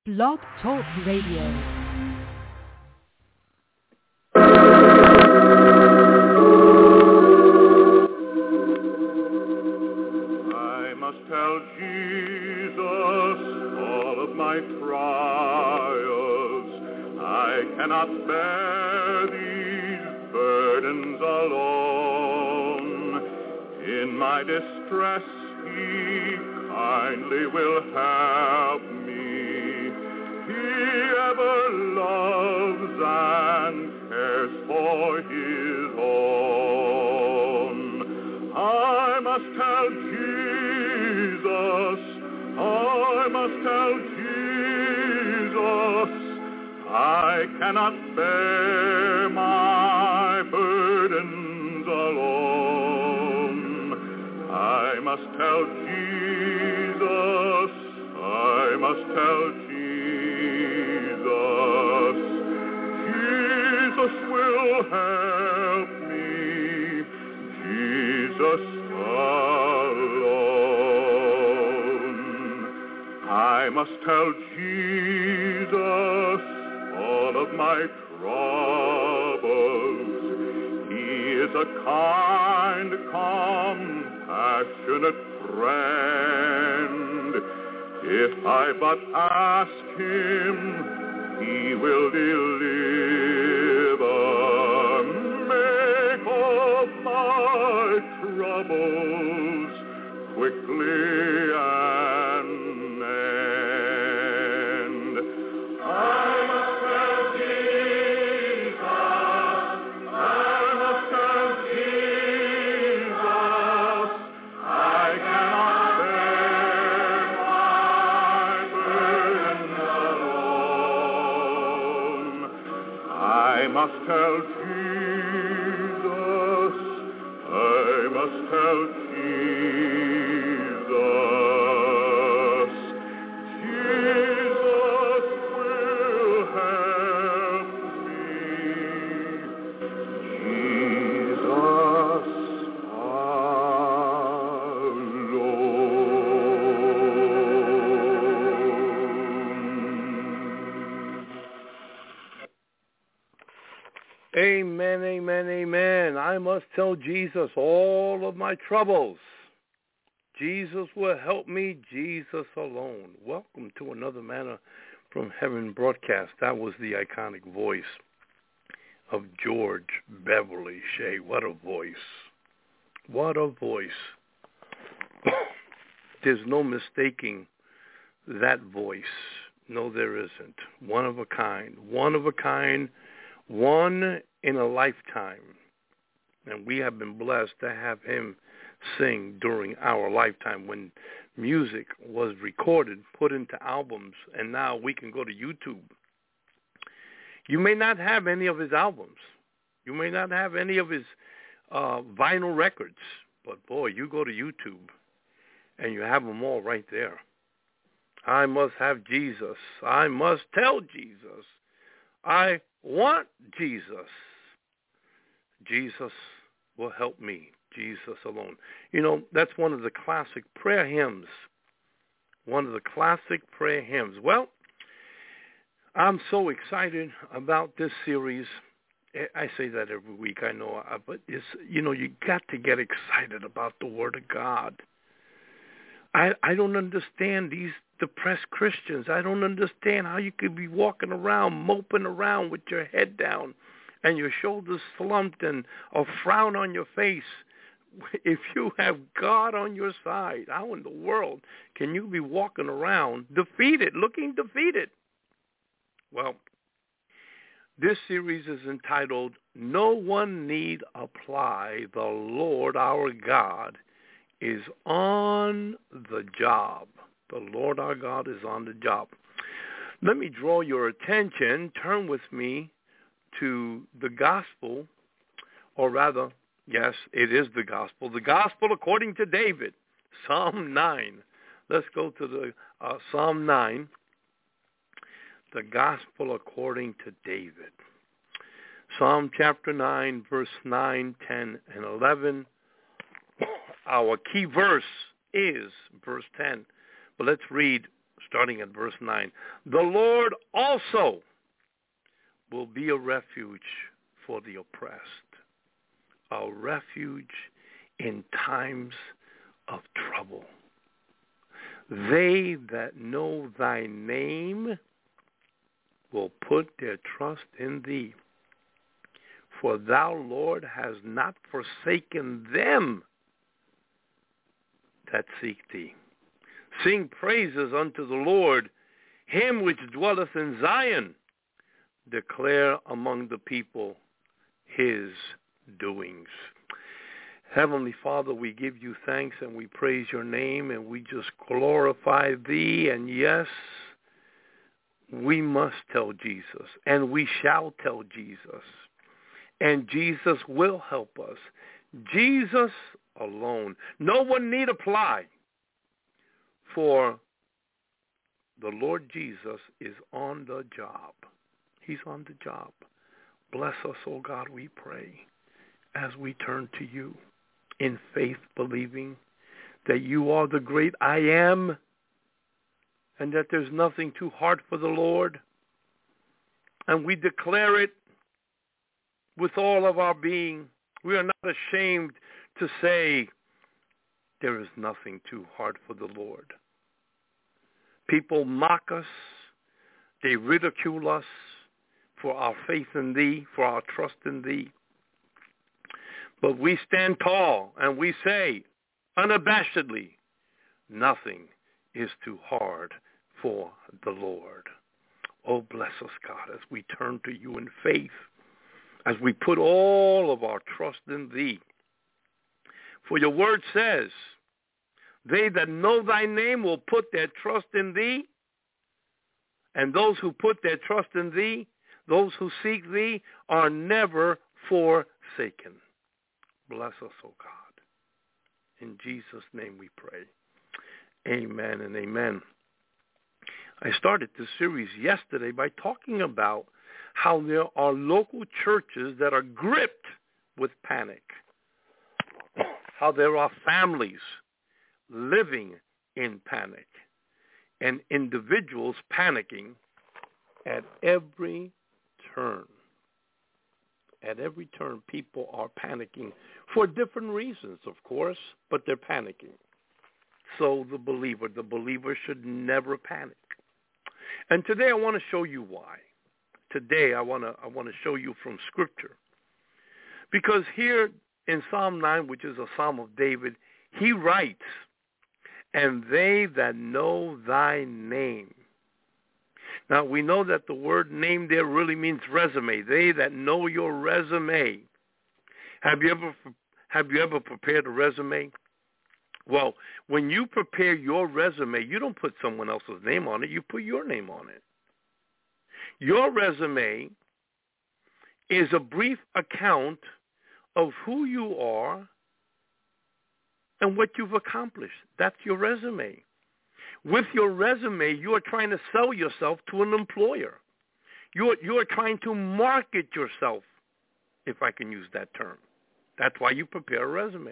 Blog Talk Radio. I must tell Jesus all of my trials. I cannot bear these burdens alone. In my distress, He kindly will help me. He ever loves and cares for His own. I must tell Jesus, I must tell Jesus, I cannot bear my burdens alone. I must tell Jesus, I must tell Jesus, Jesus will help me, Jesus alone. I must tell Jesus all of my troubles. He is a kind, compassionate friend. If I but ask Him, He will deliver. Make all my troubles quickly an end. I must tell Jesus, I must tell Jesus, I cannot bear my burdens alone. I must tell Jesus, I must tell Jesus, Jesus will help me, Jesus alone. Amen, amen, amen. I must tell Jesus all of my troubles. Jesus will help me, Jesus alone. Welcome to another Manna from Heaven broadcast. That was the iconic voice of George Beverly Shea. What a voice. What a voice. There's no mistaking that voice. No, there isn't. One of a kind. One of a kind. One in a lifetime. And we have been blessed to have him sing during our lifetime when music was recorded, put into albums, and now we can go to YouTube. You may not have any of his albums. You may not have any of his vinyl records. But, boy, you go to YouTube, and you have them all right there. I must have Jesus. I must tell Jesus. I want Jesus. Jesus will help me. Jesus alone. You know, that's one of the classic prayer hymns. One of the classic prayer hymns. Well, I'm so excited about this series. I say that every week, I know, but it's, you know, you got to get excited about the Word of God. I don't understand these depressed Christians. I don't understand how you could be walking around, moping around with your head down and your shoulders slumped and a frown on your face. If you have God on your side, how in the world can you be walking around defeated, looking defeated? Well, this series is entitled, No One Need Apply, the Lord Our God is on the job. The Lord our God is on the job. Let me draw your attention. Turn with me to the gospel, or rather, yes, it is the gospel according to David, Psalm 9. Let's go to the Psalm 9, the gospel according to David. Psalm chapter 9, verse 9, 10, and 11. Our key verse is verse 10. But let's read starting at verse 9. The Lord also will be a refuge for the oppressed, a refuge in times of trouble. They that know thy name will put their trust in thee. For thou, Lord, hast not forsaken them that seek thee. Sing praises unto the Lord, him which dwelleth in Zion. Declare among the people his doings. Heavenly Father, we give you thanks and we praise your name and we just glorify thee. And yes, we must tell Jesus and we shall tell Jesus. And Jesus will help us. Jesus alone. No one need apply, for the Lord Jesus is on the job. He's on the job. Bless us, oh God, we pray, as we turn to you in faith, believing that you are the great I am and that there's nothing too hard for the Lord. And we declare it with all of our being. We are not ashamed to say there is nothing too hard for the Lord. People mock us. They ridicule us for our faith in thee, for our trust in thee. But we stand tall and we say unabashedly, nothing is too hard for the Lord. Oh, bless us, God, as we turn to you in faith, as we put all of our trust in thee. For your word says, they that know thy name will put their trust in thee, and those who put their trust in thee, those who seek thee, are never forsaken. Bless us, O God. In Jesus' name we pray. Amen and amen. I started this series yesterday by talking about how there are local churches that are gripped with panic, how there are families living in panic, and individuals panicking at every turn. At every turn, people are panicking for different reasons, of course, but they're panicking. So the believer should never panic. And today I want to show you why. Today I want to show you from Scripture. Because here in Psalm 9, which is a Psalm of David, he writes, and they that know thy name. Now, we know that the word name there really means resume. They that know your resume. Have you ever prepared a resume? Well, when you prepare your resume, you don't put someone else's name on it. You put your name on it. Your resume is a brief account of who you are and what you've accomplished. That's your resume. With your resume, you are trying to sell yourself to an employer. You are trying to market yourself, if I can use that term. That's why you prepare a resume.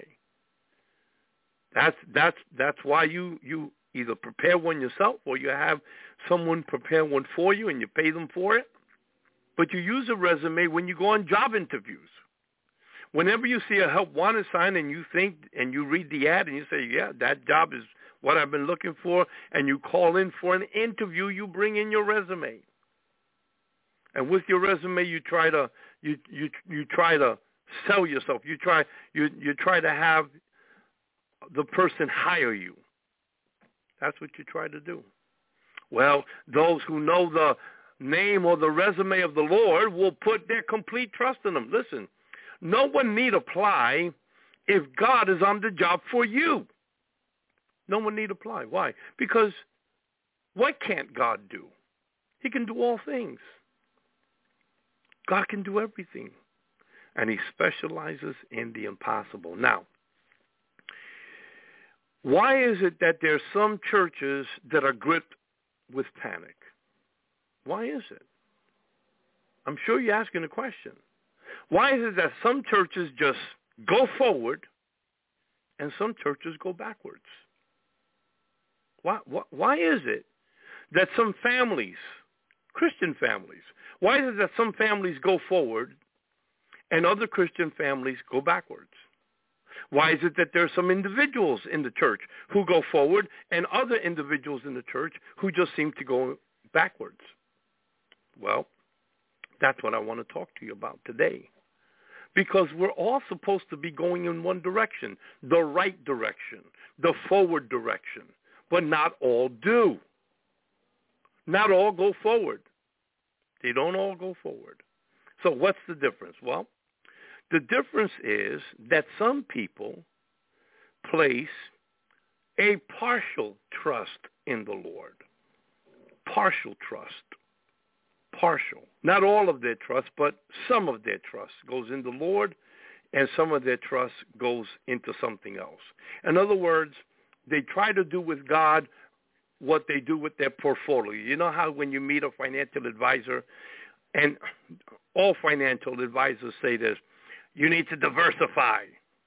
That's why you either prepare one yourself or you have someone prepare one for you and you pay them for it. But you use a resume when you go on job interviews. Whenever you see a help wanted sign and you think and you read the ad and you say, yeah, that job is what I've been looking for, and you call in for an interview, you bring in your resume. And with your resume, you try to sell yourself. You try to have the person hire you. That's what you try to do. Well, those who know the name or the resume of the Lord will put their complete trust in him. Listen, no one need apply if God is on the job for you. No one need apply. Why? Because what can't God do? He can do all things. God can do everything. And he specializes in the impossible. Now, why is it that there's some churches that are gripped with panic? Why is it? I'm sure you're asking a question. Why is it that some churches just go forward and some churches go backwards? Why is it that some families, Christian families, why is it that some families go forward and other Christian families go backwards? Why is it that there are some individuals in the church who go forward and other individuals in the church who just seem to go backwards? Well, that's what I want to talk to you about today. Because we're all supposed to be going in one direction, the right direction, the forward direction. But not all do. Not all go forward. They don't all go forward. So what's the difference? Well, the difference is that some people place a partial trust in the Lord. Partial trust. Partial. Not all of their trust, but some of their trust goes in the Lord, and some of their trust goes into something else. In other words, they try to do with God what they do with their portfolio. You know how when you meet a financial advisor, and all financial advisors say this, you need to diversify.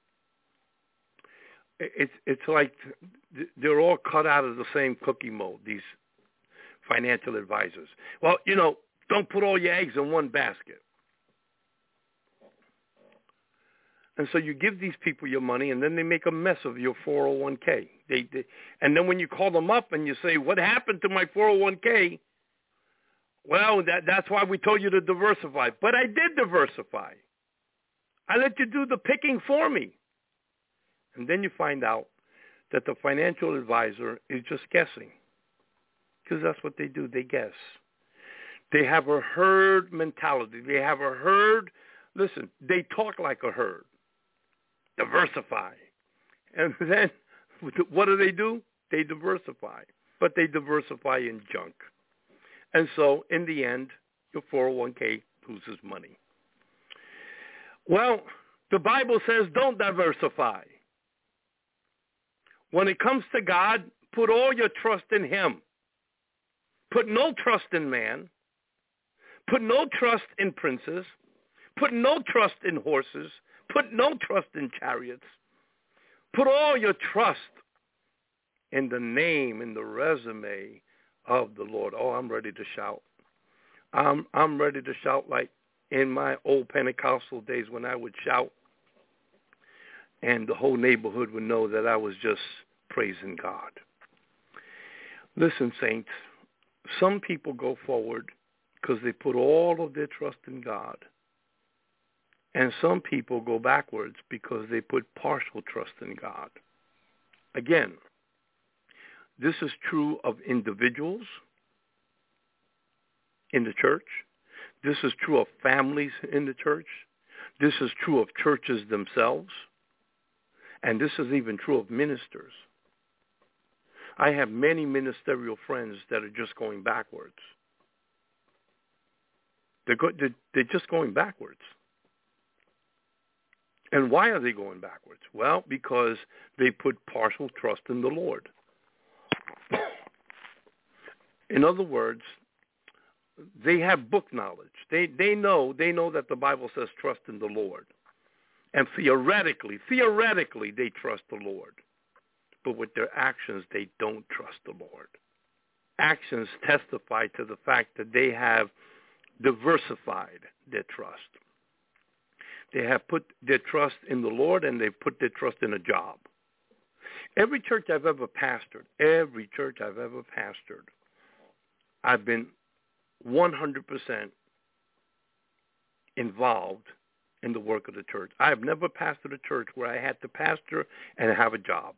It's like they're all cut out of the same cookie mold, these financial advisors. Well, don't put all your eggs in one basket. And so you give these people your money, and then they make a mess of your 401k. And then when you call them up and you say, what happened to my 401k? Well, that's why we told you to diversify. But I did diversify. I let you do the picking for me. And then you find out that the financial advisor is just guessing. Because that's what they do. They guess. They have a herd mentality. They have a herd. Listen, they talk like a herd. Diversify. And then what do? They diversify. But they diversify in junk. And so in the end, your 401k loses money. Well, the Bible says don't diversify. When it comes to God, put all your trust in him. Put no trust in man. Put no trust in princes. Put no trust in horses. Put no trust in chariots. Put all your trust in the name, in the resume of the Lord. Oh, I'm ready to shout. I'm ready to shout like in my old Pentecostal days when I would shout and the whole neighborhood would know that I was just praising God. Listen, saints, some people go forward because they put all of their trust in God. And some people go backwards because they put partial trust in God. Again, this is true of individuals in the church. This is true of families in the church. This is true of churches themselves. And this is even true of ministers. I have many ministerial friends that are just going backwards. They're just going backwards. And why are they going backwards? Well, because they put partial trust in the Lord. In other words, they have book knowledge. They know that the Bible says trust in the Lord. And theoretically, they trust the Lord. But with their actions, they don't trust the Lord. Actions testify to the fact that they have diversified their trust. They have put their trust in the Lord, and they've put their trust in a job. Every church I've ever pastored, I've been 100% involved in the work of the church. I have never pastored a church where I had to pastor and have a job.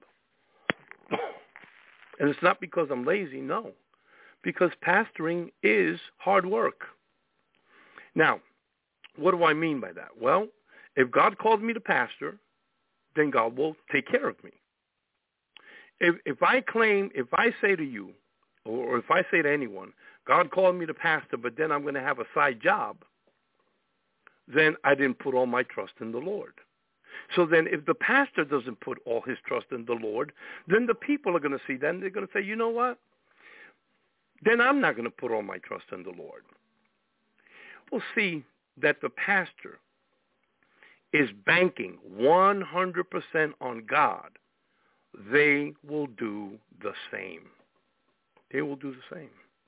And it's not because I'm lazy, no. Because pastoring is hard work. Now, what do I mean by that? Well, if God calls me to pastor, then God will take care of me. If I say to you, or if I say to anyone, God called me to pastor, but then I'm going to have a side job, then I didn't put all my trust in the Lord. So then if the pastor doesn't put all his trust in the Lord, then the people are going to see that, and they're going to say, you know what? Then I'm not going to put all my trust in the Lord. We'll see that the pastor is banking 100% on God. They will do the same. They will do the same.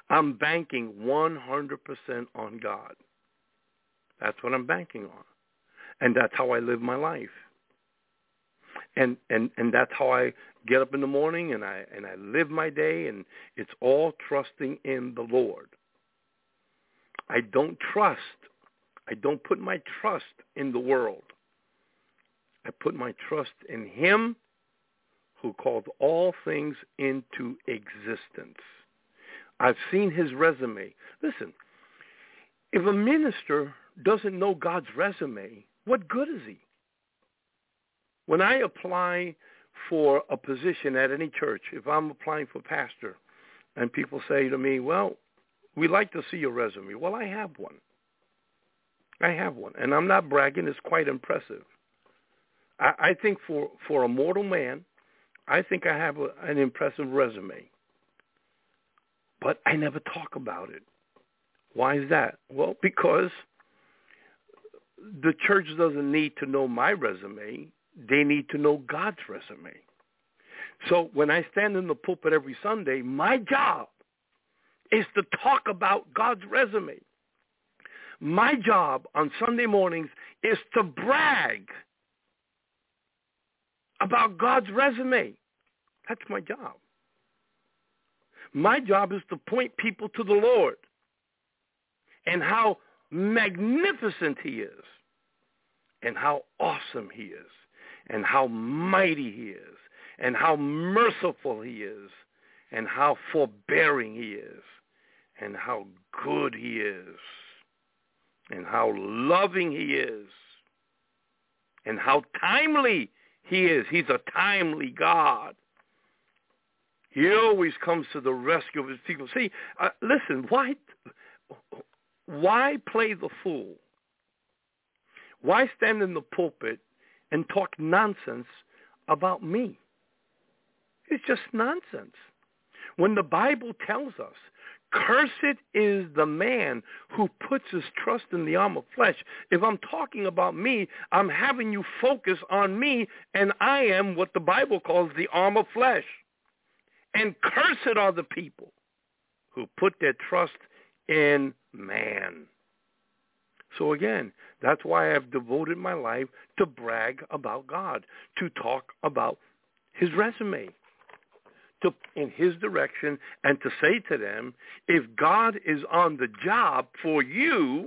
I'm banking 100% on God. That's what I'm banking on. And that's how I live my life. And that's how I get up in the morning and I live my day, and it's all trusting in the Lord. I don't put my trust in the world. I put my trust in him who called all things into existence. I've seen his resume. Listen, if a minister doesn't know God's resume, what good is he? When I apply for a position at any church, if I'm applying for pastor, and people say to me, well, we like to see your resume. Well, I have one. And I'm not bragging. It's quite impressive. I think for a mortal man, I think I have an impressive resume. But I never talk about it. Why is that? Well, because the church doesn't need to know my resume. They need to know God's resume. So when I stand in the pulpit every Sunday, my job is to talk about God's resume. My job on Sunday mornings is to brag about God's resume. That's my job. My job is to point people to the Lord and how magnificent he is and how awesome he is and how mighty he is and how merciful he is and how forbearing he is and how good he is and how loving he is and how timely he is. He's a timely God. He always comes to the rescue of his people. See, listen, why play the fool? Why stand in the pulpit and talk nonsense about me? It's just nonsense. When the Bible tells us, cursed is the man who puts his trust in the arm of flesh. If I'm talking about me, I'm having you focus on me, and I am what the Bible calls the arm of flesh. And cursed are the people who put their trust in man. So again, that's why I've devoted my life to brag about God, to talk about his resume, to in his direction, and to say to them, if God is on the job for you,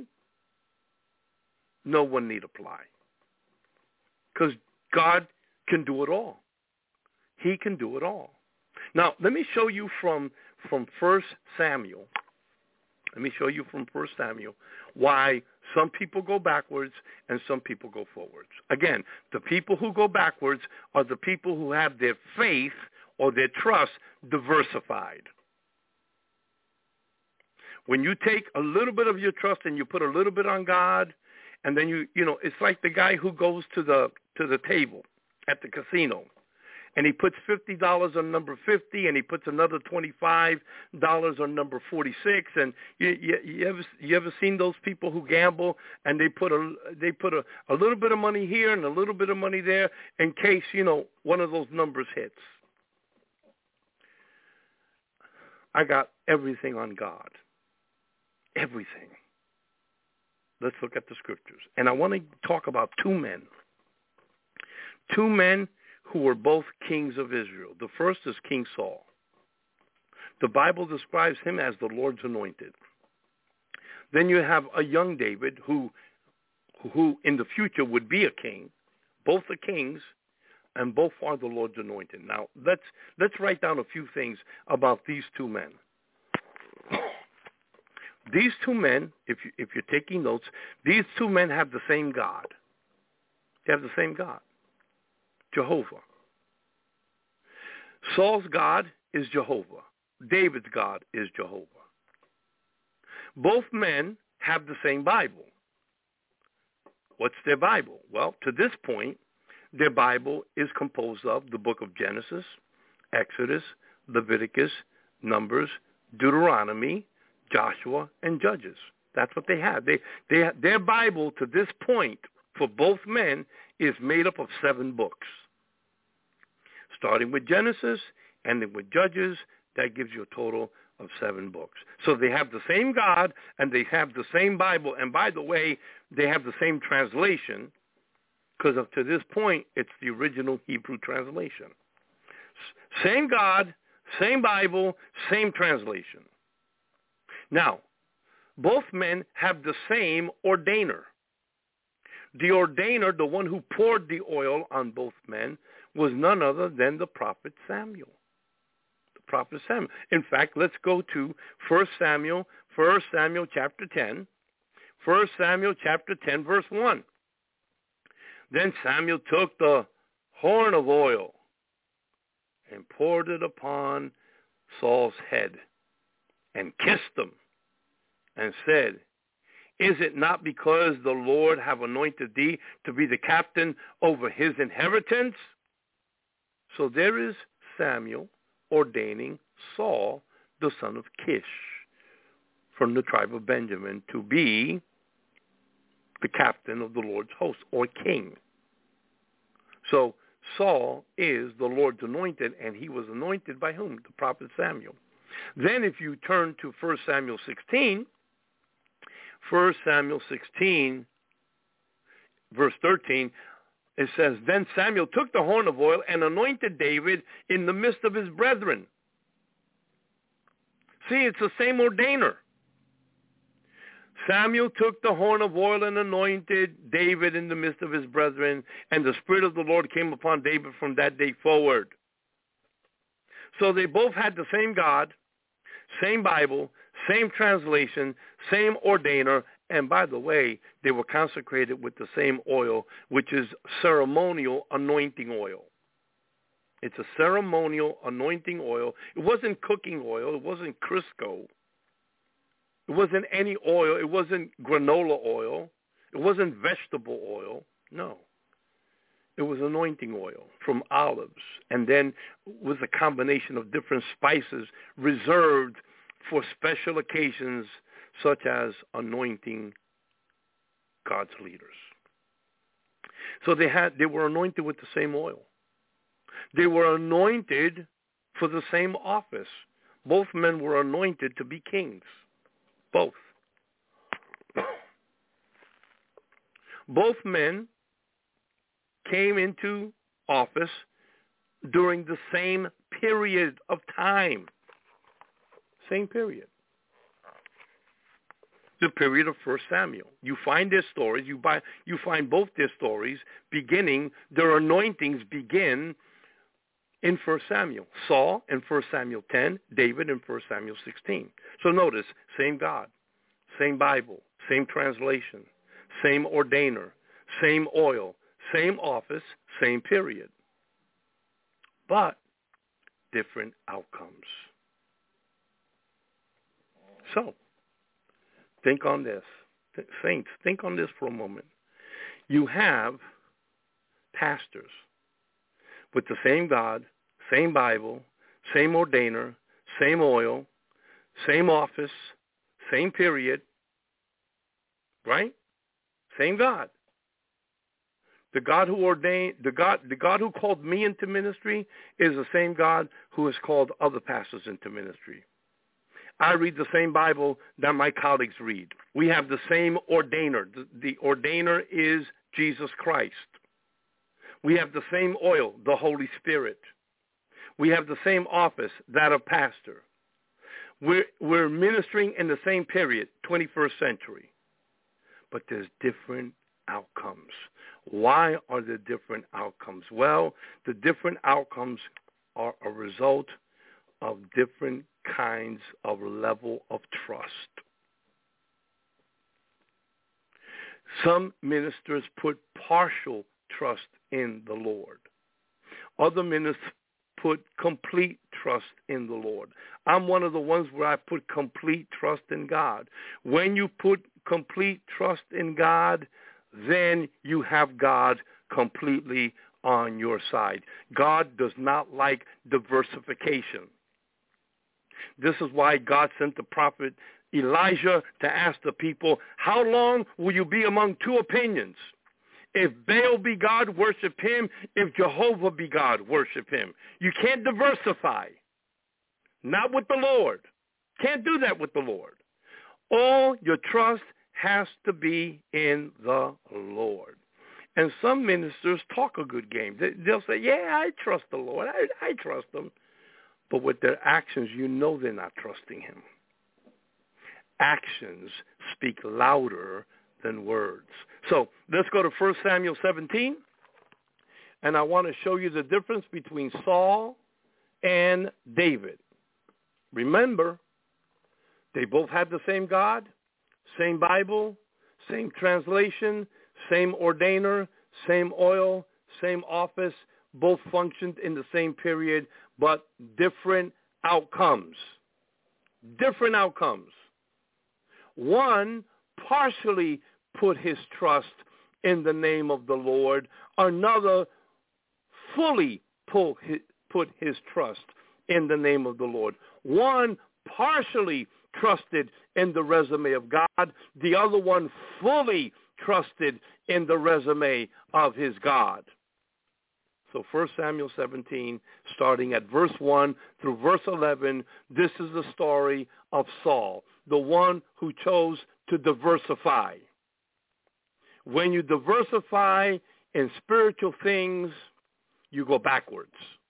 no one need apply. Because God can do it all. He can do it all. Now, let me show you from 1 Samuel. Let me show you from 1 Samuel why some people go backwards and some people go forwards. Again, the people who go backwards are the people who have their faith or their trust diversified. When you take a little bit of your trust and you put a little bit on God, and then you know, it's like the guy who goes to the table at the casino, and he puts $50 on number 50, and he puts another $25 on number 46. And you ever seen those people who gamble and they put a little bit of money here and a little bit of money there in case, you know, one of those numbers hits. I got everything on God. Everything. Let's look at the scriptures. And I want to talk about two men. Two men who were both kings of Israel. The first is King Saul. The Bible describes him as the Lord's anointed. Then you have a young David who in the future would be a king. Both are kings, and both are the Lord's anointed. Now, let's write down a few things about these two men. These two men, if you're taking notes, these two men have the same God. They have the same God. Jehovah. Saul's God is Jehovah. David's God is Jehovah. Both men have the same Bible. What's their Bible? Well, to this point, their Bible is composed of the book of Genesis, Exodus, Leviticus, Numbers, Deuteronomy, Joshua, and Judges. That's what they have. Their Bible to this point for both men is made up of 7 books. Starting with Genesis, ending with Judges, that gives you a total of 7 books. So they have the same God, and they have the same Bible. And by the way, they have the same translation, because up to this point, it's the original Hebrew translation. Same God, same Bible, same translation. Now, both men have the same ordainer. The ordainer, the one who poured the oil on both men, was none other than the prophet Samuel. The prophet Samuel. In fact, let's go to 1 Samuel chapter 10. 1 Samuel chapter 10, verse 1. Then Samuel took the horn of oil and poured it upon Saul's head and kissed him and said, is it not because the Lord have anointed thee to be the captain over his inheritance? So there is Samuel ordaining Saul, the son of Kish, from the tribe of Benjamin, to be the captain of the Lord's host, or king. So Saul is the Lord's anointed, and he was anointed by whom? The prophet Samuel. Then if you turn to 1 Samuel 16, 1 Samuel 16, verse 13, it says, then Samuel took the horn of oil and anointed David in the midst of his brethren. See, it's the same ordainer. Samuel took the horn of oil and anointed David in the midst of his brethren, and the Spirit of the Lord came upon David from that day forward. So they both had the same God, same Bible, same translation, same ordainer, and by the way, they were consecrated with the same oil, which is ceremonial anointing oil. It's a ceremonial anointing oil. It wasn't cooking oil. It wasn't Crisco. It wasn't any oil. It wasn't granola oil. It wasn't vegetable oil. No. It was anointing oil from olives, and then with a combination of different spices reserved for special occasions such as anointing God's leaders. So they were anointed with the same oil. They were anointed for the same office. Both men were anointed to be kings. Both. Both men came into office during the same period of time. Same period. The period of 1 Samuel. You find their stories. You find both their stories beginning. Their anointings begin in 1 Samuel. Saul in 1 Samuel 10. David in 1 Samuel 16. So notice, same God, same Bible, same translation, same ordainer, same oil, same office, same period. But different outcomes. So, think on this. Saints, think on this for a moment. You have pastors with the same God, same Bible, same ordainer, same oil, same office, same period, right? Same God. The God who ordained, the God who called me into ministry is the same God who has called other pastors into ministry. I read the same Bible that my colleagues read. We have the same ordainer. The ordainer is Jesus Christ. We have the same oil, the Holy Spirit. We have the same office, that of pastor. We're ministering in the same period, 21st century. But there's different outcomes. Why are there different outcomes? Well, the different outcomes are a result of different kinds of level of trust. Some ministers put partial trust in the Lord. Other ministers put complete trust in the Lord. I'm one of the ones where I put complete trust in God. When you put complete trust in God, then you have God completely on your side. God does not like diversification. This is why God sent the prophet Elijah to ask the people, how long will you be among two opinions? If Baal be God, worship him. If Jehovah be God, worship him. You can't diversify. Not with the Lord. Can't do that with the Lord. All your trust has to be in the Lord. And some ministers talk a good game. They'll say, yeah, I trust the Lord. I trust him. But with their actions, you know they're not trusting him. Actions speak louder than words. So let's go to 1 Samuel 17. And I want to show you the difference between Saul and David. Remember, they both had the same God, same Bible, same translation, same ordainer, same oil, same office, both functioned in the same period, but different outcomes. Different outcomes. One partially put his trust in the name of the Lord. Another fully put his trust in the name of the Lord. One partially trusted in the resume of God. The other one fully trusted in the resume of his God. So 1 Samuel 17, starting at verse 1 through verse 11, this is the story of Saul, the one who chose to diversify. When you diversify in spiritual things, you go backwards.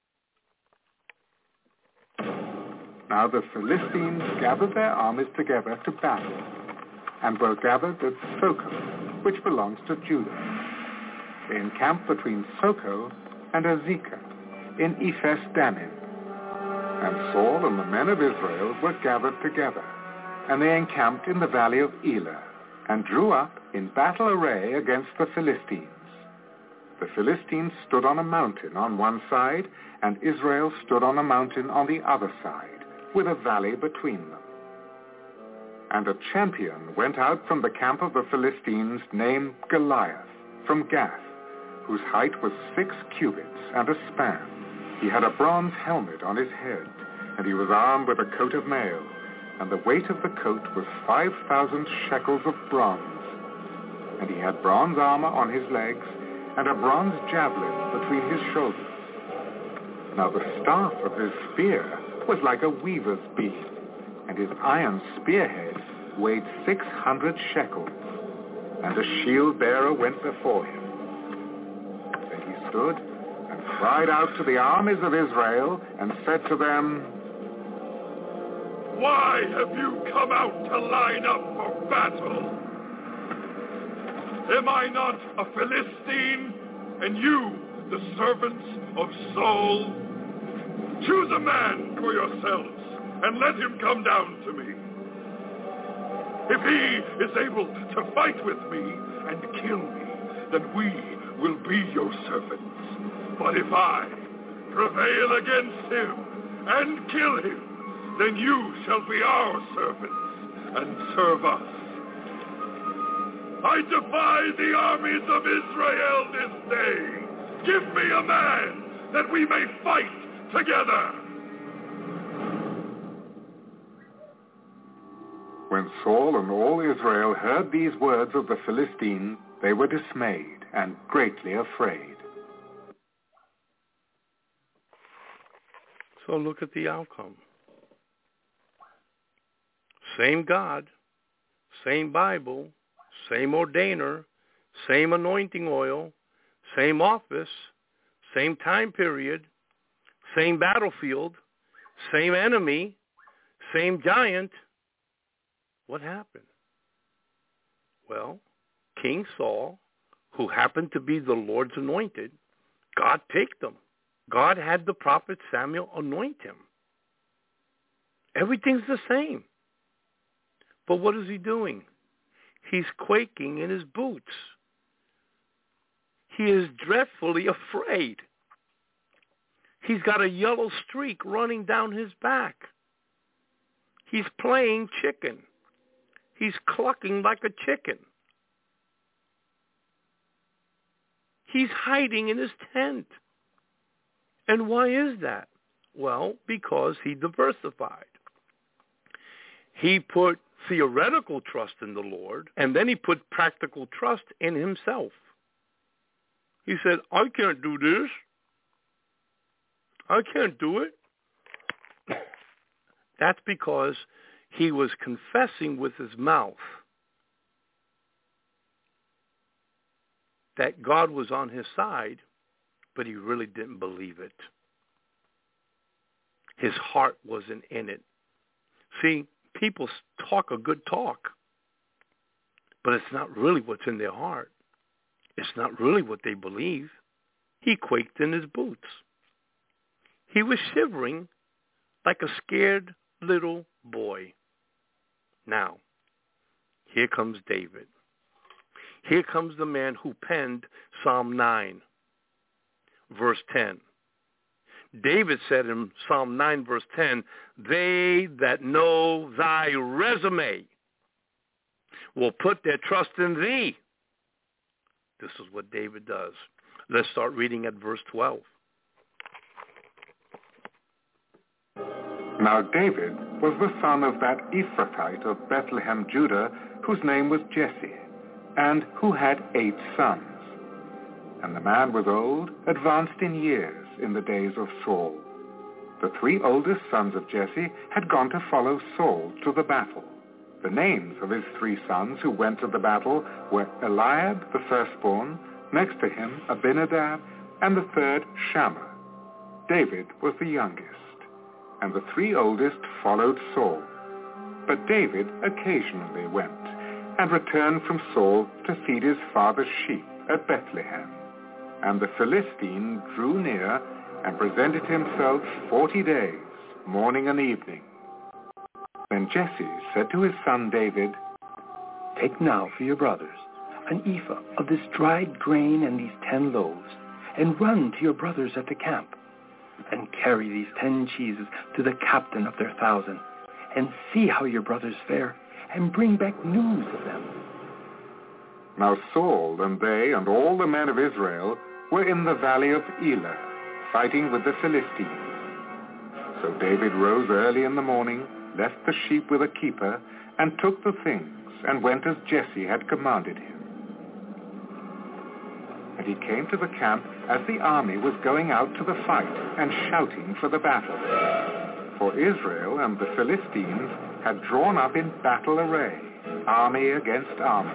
Now the Philistines gathered their armies together to battle, and were gathered at Socoh, which belongs to Judah. They encamped between Socoh and Azekah in Ephes Dammim. And Saul and the men of Israel were gathered together, and they encamped in the valley of Elah, and drew up in battle array against the Philistines. The Philistines stood on a mountain on one side, and Israel stood on a mountain on the other side, with a valley between them. And a champion went out from the camp of the Philistines named Goliath, from Gath, whose height was 6 cubits and a span. He had a bronze helmet on his head, and he was armed with a coat of mail, and the weight of the coat was 5,000 shekels of bronze. And he had bronze armor on his legs, and a bronze javelin between his shoulders. Now the staff of his spear was like a weaver's beam, and his iron spearhead weighed 600 shekels, and a shield bearer went before him. Then he stood and cried out to the armies of Israel and said to them, Why have you come out to line up for battle? Am I not a Philistine, and you the servants of Saul? Choose a man for yourselves, and let him come down to me. If he is able to fight with me and kill me, then we will be your servants. But if I prevail against him and kill him, then you shall be our servants and serve us. I defy the armies of Israel this day. Give me a man that we may fight together. When Saul and all Israel heard these words of the Philistines, they were dismayed and greatly afraid. So look at the outcome. Same God, same Bible, same ordainer, same anointing oil, same office, same time period, same battlefield, same enemy, same giant. What happened? Well, King Saul, who happened to be the Lord's anointed, God picked him. God had the prophet Samuel anoint him. Everything's the same. But what is he doing? He's quaking in his boots. He is dreadfully afraid. He's got a yellow streak running down his back. He's playing chicken. He's clucking like a chicken. He's hiding in his tent. And why is that? Well, because he diversified. He put theoretical trust in the Lord, and then he put practical trust in himself. He said, I can't do this. I can't do it. That's because He was confessing with his mouth that God was on his side, but he really didn't believe it. His heart wasn't in it. See, people talk a good talk, but it's not really what's in their heart. It's not really what they believe. He quaked in his boots. He was shivering like a scared little boy. Now, here comes David. Here comes the man who penned Psalm 9, verse 10. David said in Psalm 9, verse 10, "They that know thy resume will put their trust in thee." This is what David does. Let's start reading at verse 12. Now David was the son of that Ephrathite of Bethlehem, Judah, whose name was Jesse, and who had 8 sons. And the man was old, advanced in years, in the days of Saul. The 3 oldest sons of Jesse had gone to follow Saul to the battle. The names of his 3 sons who went to the battle were Eliab, the firstborn, next to him Abinadab, and the third Shammah. David was the youngest, and the 3 oldest followed Saul. But David occasionally went, and returned from Saul to feed his father's sheep at Bethlehem. And the Philistine drew near and presented himself 40 days, morning and evening. Then Jesse said to his son David, "Take now for your brothers an ephah of this dried grain and these 10 loaves, and run to your brothers at the camp, and carry these 10 cheeses to the captain of their 1,000, and see how your brothers fare, and bring back news of them." Now Saul and they and all the men of Israel were in the valley of Elah, fighting with the Philistines. So David rose early in the morning, left the sheep with a keeper, and took the things, and went as Jesse had commanded him. And he came to the camp as the army was going out to the fight and shouting for the battle. For Israel and the Philistines had drawn up in battle array, army against army.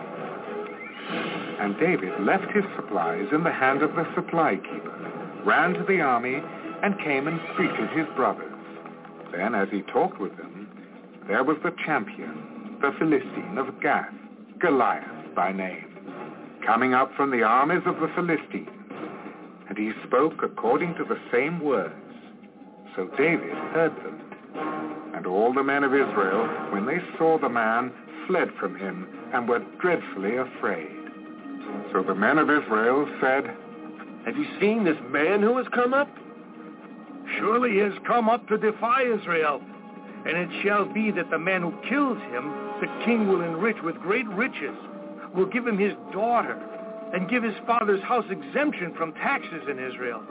And David left his supplies in the hand of the supply keeper, ran to the army, and came and greeted his brothers. Then, as he talked with them, there was the champion, the Philistine of Gath, Goliath by name, coming up from the armies of the Philistines. And he spoke according to the same words. So David heard them. And all the men of Israel, when they saw the man, fled from him and were dreadfully afraid. So the men of Israel said, "Have you seen this man who has come up? Surely he has come up to defy Israel. And it shall be that the man who kills him, the king will enrich with great riches, will give him his daughter, and give his father's house exemption from taxes in Israel."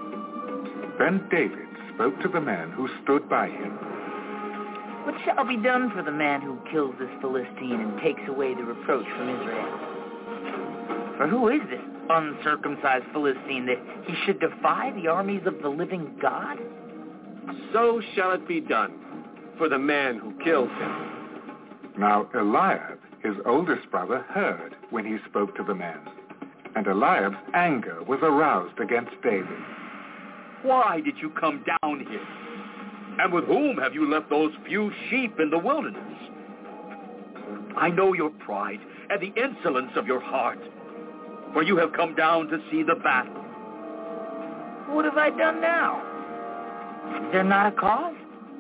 Then David spoke to the men who stood by him. "What shall be done for the man who kills this Philistine and takes away the reproach from Israel? For who is this uncircumcised Philistine that he should defy the armies of the living God?" "So shall it be done for the man who kills him." Now Eliab, his oldest brother, heard when he spoke to the men. And Eliab's anger was aroused against David. "Why did you come down here? And with whom have you left those few sheep in the wilderness? I know your pride and the insolence of your heart, for you have come down to see the battle." "What have I done now? Is there not a cause?"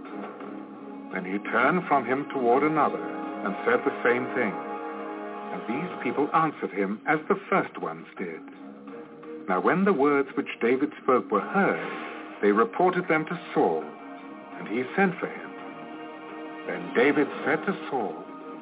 Then he turned from him toward another and said the same thing. And these people answered him as the first ones did. Now when the words which David spoke were heard, they reported them to Saul, and he sent for him. Then David said to Saul,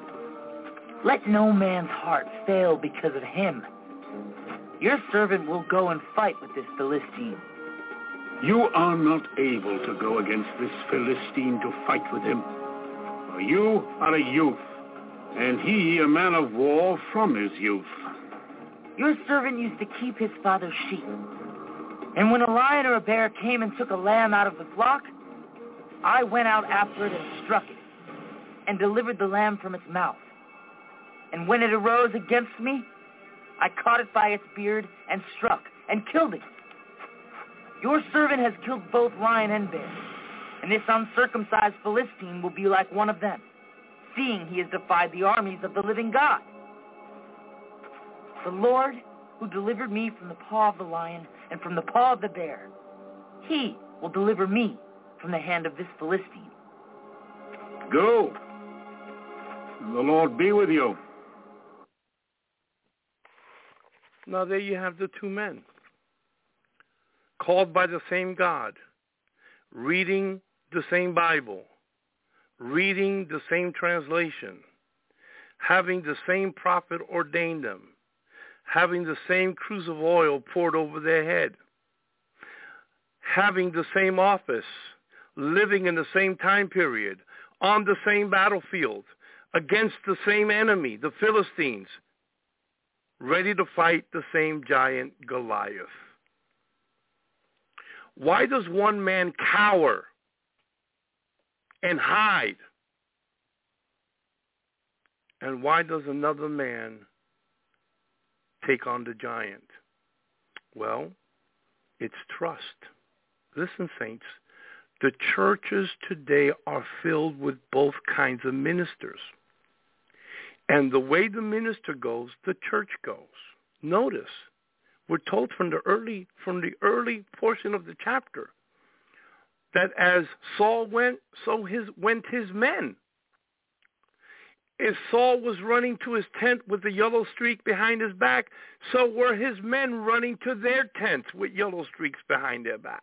"Let no man's heart fail because of him. Your servant will go and fight with this Philistine." You are not able to go against this Philistine to fight with him. For you are a youth, and he a man of war from his youth. Your servant used to keep his father's sheep. And when a lion or a bear came and took a lamb out of the flock, I went out after it and struck it. and delivered the lamb from its mouth. And when it arose against me, I caught it by its beard and struck and killed it. Your servant has killed both lion and bear, and this uncircumcised Philistine will be like one of them, seeing he has defied the armies of the living God. The Lord, who delivered me from the paw of the lion and from the paw of the bear, he will deliver me from the hand of this Philistine. Go. The Lord be with you. Now there you have the two men, called by the same God, reading the same Bible, reading the same translation, having the same prophet ordain them, having the same cruse of oil poured over their head, having the same office, living in the same time period, on the same battlefield, against the same enemy, the Philistines, ready to fight the same giant Goliath. Why does one man cower and hide? And why does another man take on the giant? Well, it's trust. Listen, saints, the churches today are filled with both kinds of ministers. And the way the minister goes, the church goes. Notice, we're told from the early portion of the chapter that as Saul went, so went his men. As Saul was running to his tent with the yellow streak behind his back, so were his men running to their tents with yellow streaks behind their backs.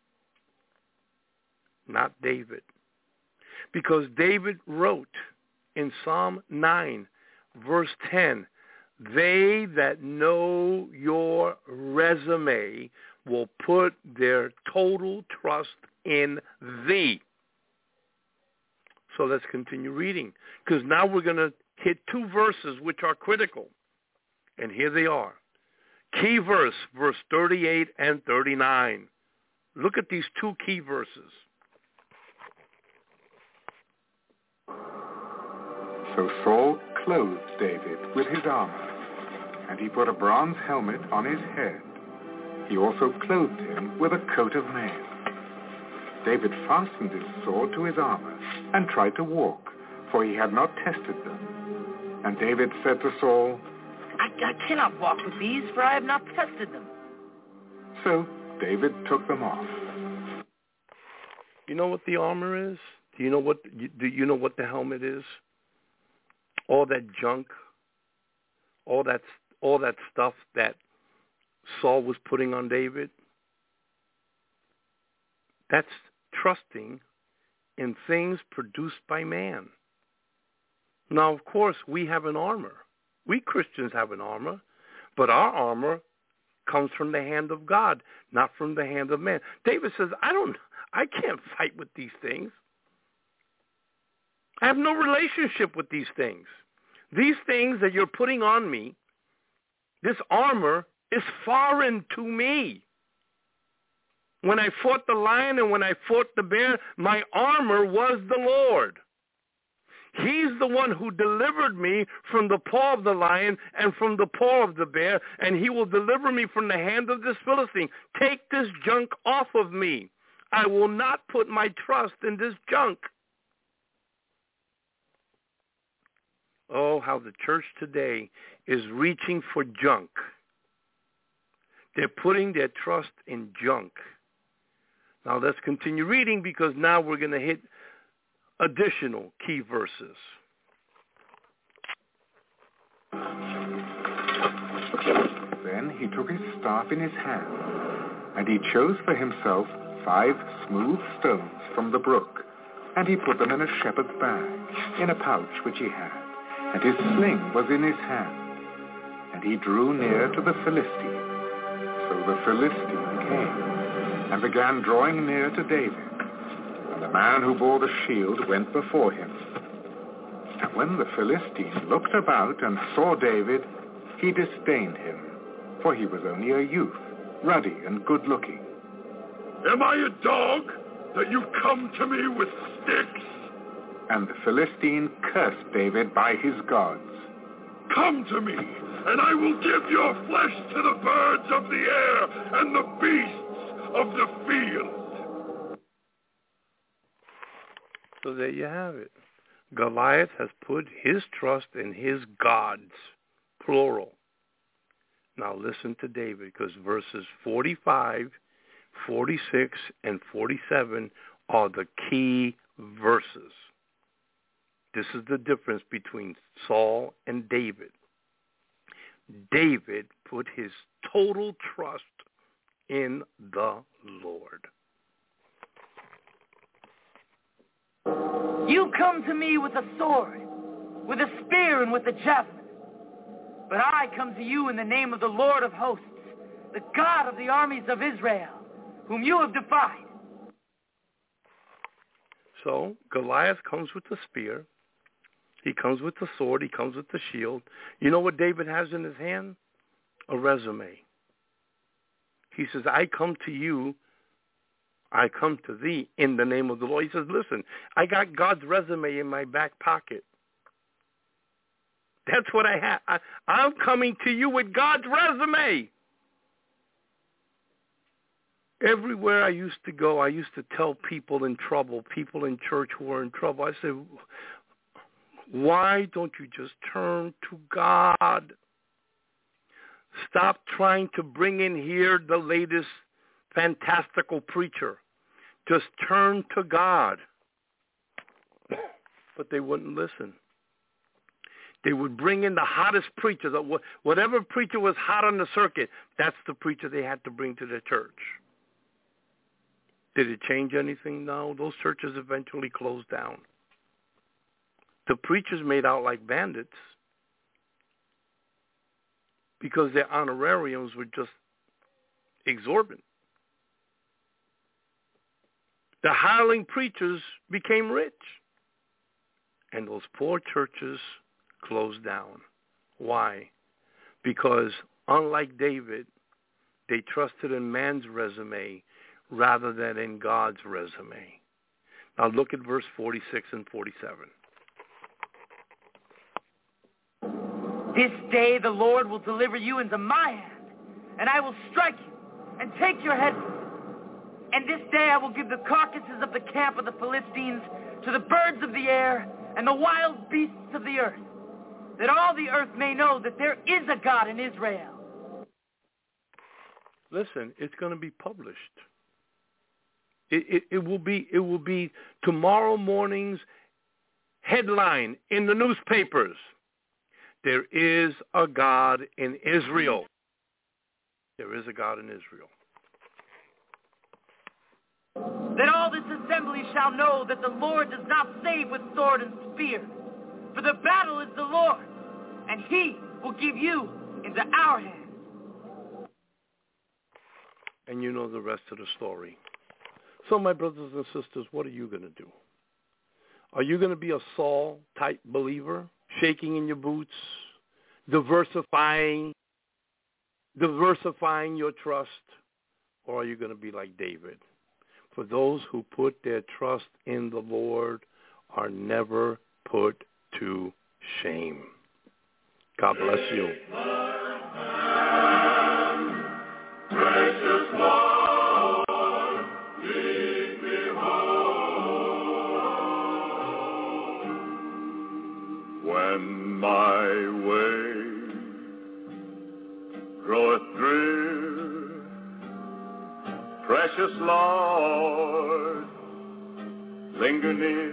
Not David. Because David wrote in Psalm 9, verse 10, they that know your resume will put their total trust in thee. So let's continue reading, because now we're going to hit two verses which are critical. And here they are. Key verse 38 and 39. Look at these two key verses. So Saul clothed David with his armor, and he put a bronze helmet on his head. He also clothed him with a coat of mail. David fastened his sword to his armor and tried to walk, for he had not tested them. And David said to Saul, I cannot walk with these, for I have not tested them. So David took them off. You know what the armor is? Do you know what the helmet is? All that junk, all that stuff that Saul was putting on David, that's trusting in things produced by man. Now, of course, we have an armor. We Christians have an armor, but our armor comes from the hand of God, not from the hand of man. David says, I can't fight with these things. I have no relationship with these things. These things that you're putting on me, this armor is foreign to me. When I fought the lion and when I fought the bear, my armor was the Lord. He's the one who delivered me from the paw of the lion and from the paw of the bear, and he will deliver me from the hand of this Philistine. Take this junk off of me. I will not put my trust in this junk. Oh, how the church today is reaching for junk. They're putting their trust in junk. Now let's continue reading, because now we're going to hit additional key verses. Then he took his staff in his hand, and he chose for himself 5 smooth stones from the brook, and he put them in a shepherd's bag, in a pouch which he had, and his sling was in his hand. And he drew near to the Philistine. So the Philistine came, and began drawing near to David. And the man who bore the shield went before him. And when the Philistine looked about and saw David, he disdained him, for he was only a youth, ruddy and good-looking. Am I a dog that you come to me with sticks? And the Philistine cursed David by his gods. Come to me, and I will give your flesh to the birds of the air and the beasts of the field. So there you have it. Goliath has put his trust in his gods, plural. Now listen to David, because verses 45, 46, and 47 are the key verses. This is the difference between Saul and David. David put his total trust in the Lord. You come to me with a sword, with a spear, and with a javelin. But I come to you in the name of the Lord of hosts, the God of the armies of Israel, whom you have defied. So Goliath comes with the spear. He comes with the sword. He comes with the shield. You know what David has in his hand? A resume. He says, I come to you. I come to thee in the name of the Lord. He says, listen, I got God's resume in my back pocket. That's what I have. I'm coming to you with God's resume. Everywhere I used to go, I used to tell people in trouble, people in church who were in trouble, I said, why don't you just turn to God? Stop trying to bring in here the latest fantastical preacher. Just turn to God. But they wouldn't listen. They would bring in the hottest preacher. Whatever preacher was hot on the circuit, that's the preacher they had to bring to the church. Did it change anything? No. Those churches eventually closed down. The preachers made out like bandits because their honorariums were just exorbitant. The hireling preachers became rich, and those poor churches closed down. Why? Because unlike David, they trusted in man's resume rather than in God's resume. Now look at verse 46 and 47. This day the Lord will deliver you into my hand, and I will strike you and take your head from you. And this day I will give the carcasses of the camp of the Philistines to the birds of the air and the wild beasts of the earth, that all the earth may know that there is a God in Israel. Listen, it's going to be published. It will be tomorrow morning's headline in the newspapers. There is a God in Israel. There is a God in Israel. That all this assembly shall know that the Lord does not save with sword and spear. For the battle is the Lord, and he will give you into our hands. And you know the rest of the story. So, my brothers and sisters, what are you going to do? Are you going to be a Saul-type believer, shaking in your boots, diversifying your trust? Or are you going to be like David? For those who put their trust in the Lord are never put to shame. God bless you. Precious Lord, lead me home. When my way groweth drear, precious Lord, linger near.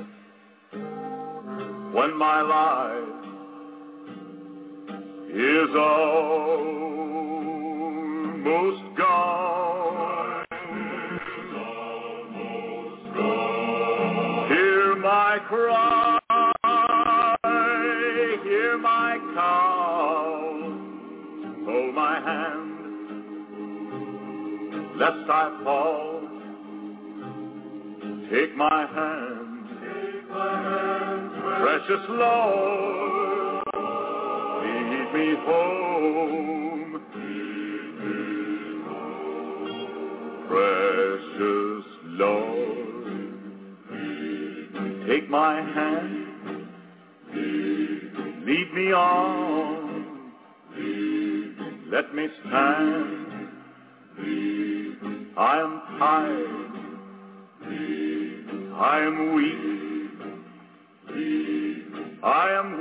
When my life is almost gone, hear my cry, hear my call, hold my hand, lest I fall. Take my hand, precious Lord, lead me home. Precious Lord, Take my hand, lead me on, let me stand. I am tired, I am weak, I am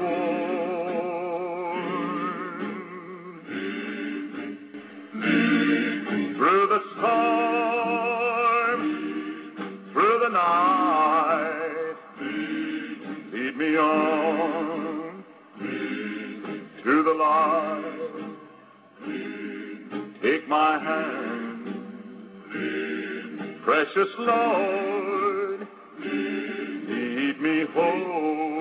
worn. Through the storm, through the night, lead me on. Through the light, take my hand. Precious Lord, lead me home.